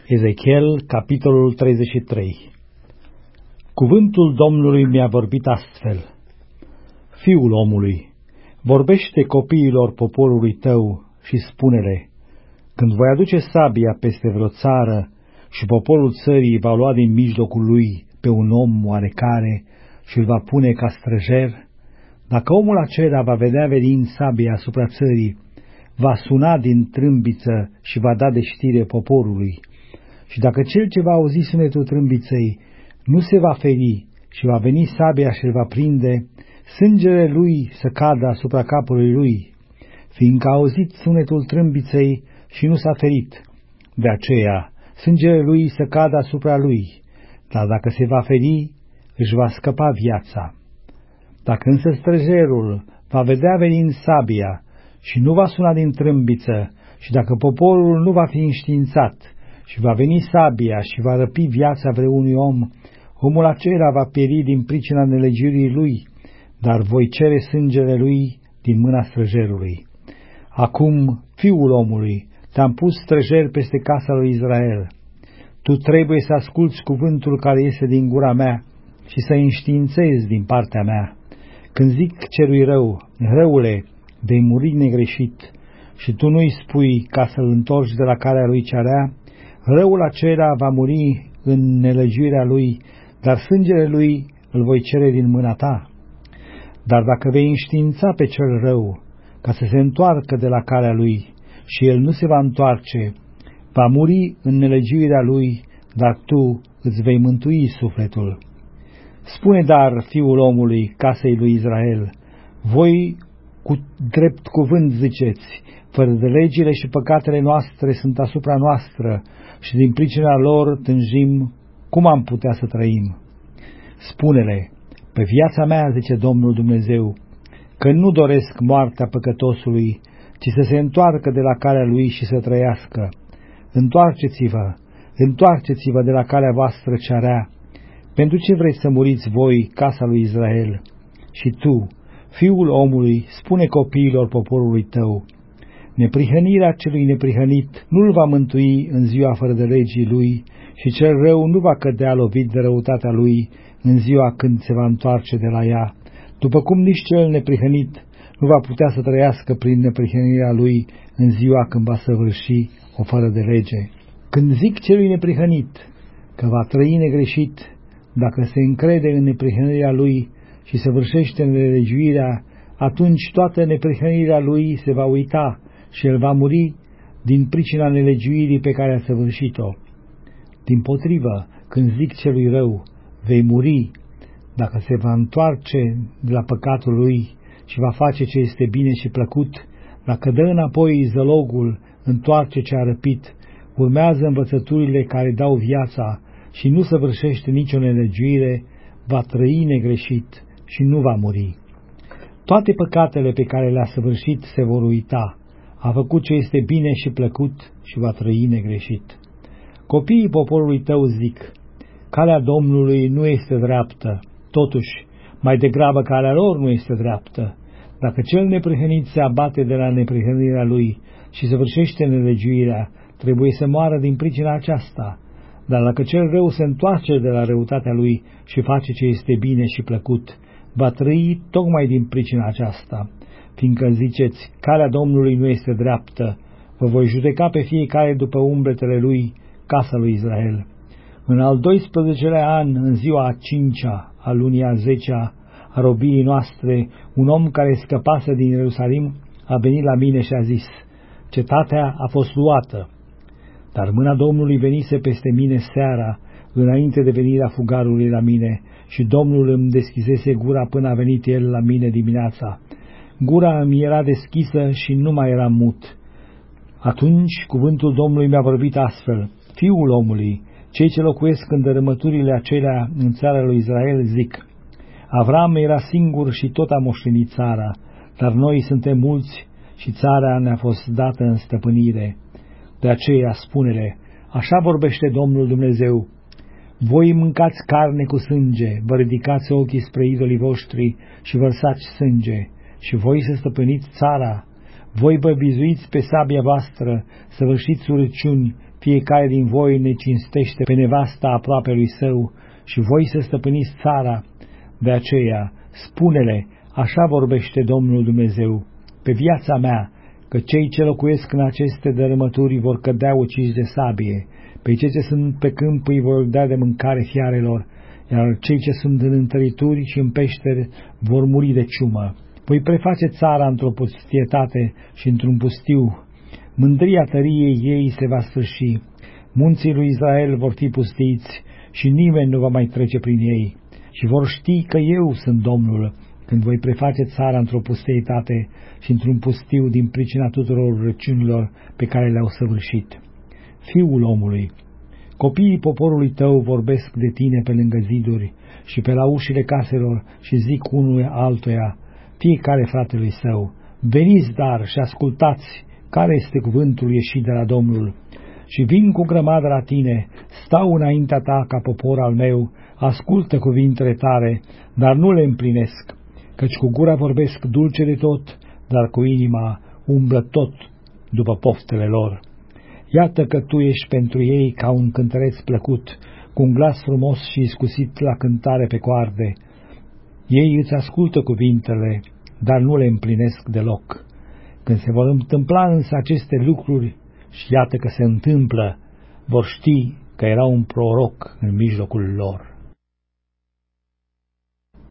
Ezechiel, capitolul 33. Cuvântul Domnului mi-a vorbit astfel: Fiul omului, vorbește copiilor poporului tău și spune-le: când voi aduce sabia peste vreo țară și poporul țării va lua din mijlocul lui pe un om oarecare și îl va pune ca străjer, dacă omul acela va vedea venind sabia asupra țării, va suna din trâmbiță și va da de știre poporului. Și dacă cel ce va auzi sunetul trâmbiței nu se va feri și va veni sabia și îl va prinde, sângele lui să cadă asupra capului lui, fiindcă a auzit sunetul trâmbiței și nu s-a ferit. De aceea, sângele lui să cadă asupra lui, dar dacă se va feri, își va scăpa viața. Dacă însă străjerul va vedea venind sabia și nu va suna din trâmbiță, și dacă poporul nu va fi înștiințat și va veni sabia și va răpi viața vreunui om, omul acela va pieri din pricina nelegiuirii lui, dar voi cere sângele lui din mâna străjerului. Acum, fiul omului, te-am pus străjer peste casa lui Israel. Tu trebuie să asculți cuvântul care iese din gura mea și să înștiințezi din partea mea. Când zic celui rău: răule, vei muri negreșit, și tu nu-i spui ca să-l întorci de la calea lui cea rea, răul acela va muri în nelegiuirea lui, dar sângele lui îl voi cere din mâna ta. Dar dacă vei înștiința pe cel rău ca să se întoarcă de la calea lui și el nu se va întoarce, va muri în nelegiuirea lui, dar tu îți vei mântui sufletul. Spune dar, fiul omului, casei lui Israel: voi cu drept cuvânt ziceți, fără de legile și păcatele noastre sunt asupra noastră și din pricina lor tânjim, cum am putea să trăim? Spune-le: pe viața mea, zice Domnul Dumnezeu, că nu doresc moartea păcătosului, ci să se întoarcă de la calea lui și să trăiască. Întoarceți-vă, întoarceți-vă de la calea voastră cea rea. Pentru ce vreți să muriți voi, casa lui Israel? Și tu, fiul omului, spune copiilor poporului tău: neprihănirea celui neprihănit nu-l va mântui în ziua fără de legii lui, și cel rău nu va cădea lovit de răutatea lui în ziua când se va întoarce de la ea, după cum nici cel neprihănit nu va putea să trăiască prin neprihănirea lui în ziua când va săvârși o fără de lege. Când zic celui neprihănit că va trăi negreșit, dacă se încrede în neprihănirea lui și săvârșește nelegiuirea, atunci toată neprihănirea lui se va uita și el va muri din pricina nelegiuirii pe care a săvârșit-o. Dimpotrivă, când zic celui rău: vei muri, dacă se va întoarce de la păcatul lui și va face ce este bine și plăcut, dacă dă înapoi zălogul, întoarce ce a răpit, urmează învățăturile care dau viața și nu săvârșește nicio nelegiuire, va trăi negreșit și nu va muri. Toate păcatele pe care le-a săvârșit se vor uita, a făcut ce este bine și plăcut și va trăi negreșit. Copiii poporului tău zic: calea Domnului nu este dreaptă, totuși, mai degrabă calea lor nu este dreaptă. Dacă cel neprihănit se abate de la neprihănirea lui și săvârșește nelegiuirea, trebuie să moară din pricina aceasta. Dar dacă cel rău se întoarce de la răutatea lui și face ce este bine și plăcut, va trăi tocmai din pricina aceasta. Fiindcă ziceți: calea Domnului nu este dreaptă, vă voi judeca pe fiecare după umbletele lui, casa lui Israel. În al 12-lea an, în ziua a 5-a, a lunii a 10-a, a robiei noastre, un om care scăpase din Ierusalim a venit la mine și a zis: cetatea a fost luată. Dar mâna Domnului venise peste mine seara, înainte de venirea fugarului la mine, și Domnul îmi deschisese gura până a venit el la mine dimineața. Gura îmi era deschisă și nu mai eram mut. Atunci cuvântul Domnului mi-a vorbit astfel: fiul omului, cei ce locuiesc în dărâmăturile acelea în țara lui Israel zic: Avram era singur și tot a moștenit țara, dar noi suntem mulți și țara ne-a fost dată în stăpânire. De aceea spune-le: așa vorbește Domnul Dumnezeu: voi mâncați carne cu sânge, vă ridicați ochii spre idolii voștri și vărsați sânge, și voi să stăpâniți țara. Voi vă bizuiți pe sabia voastră, săvârșiți urăciuni, fiecare din voi ne cinstește pe nevasta aproapelui său și voi să stăpâniți țara. De aceea, spune-le, așa vorbește Domnul Dumnezeu, pe viața mea, că cei ce locuiesc în aceste dărâmături vor cădea uciși de sabie, pe cei ce sunt pe câmp îi vor da de mâncare fiarelor, iar cei ce sunt în întărituri și în peșteri vor muri de ciumă. Voi preface țara într-o pustietate și într-un pustiu. Mândria tăriei ei se va sfârși. Munții lui Israel vor fi pustiți și nimeni nu va mai trece prin ei. Și vor ști că eu sunt Domnul, când voi preface țara într-o pustietate și într-un pustiu din pricina tuturor răciunilor pe care le-au săvârșit. Fiul omului, copiii poporului tău vorbesc de tine pe lângă ziduri și pe la ușile caselor și zic unul altuia, fiecare fratelui său, veniți dar și ascultați care este cuvântul ieșit de la Domnul. Și vin cu grămadă la tine, stau înaintea ta ca popor al meu, ascultă cuvintele tale, dar nu le împlinesc, căci cu gura vorbesc dulce de tot, dar cu inima umblă tot după poftele lor. Iată că tu ești pentru ei ca un cântăreț plăcut, cu un glas frumos și iscusit la cântare pe coarde. Ei îți ascultă cuvintele, dar nu le împlinesc deloc. Când se vor întâmpla însă aceste lucruri, și iată că se întâmplă, vor ști că era un proroc în mijlocul lor.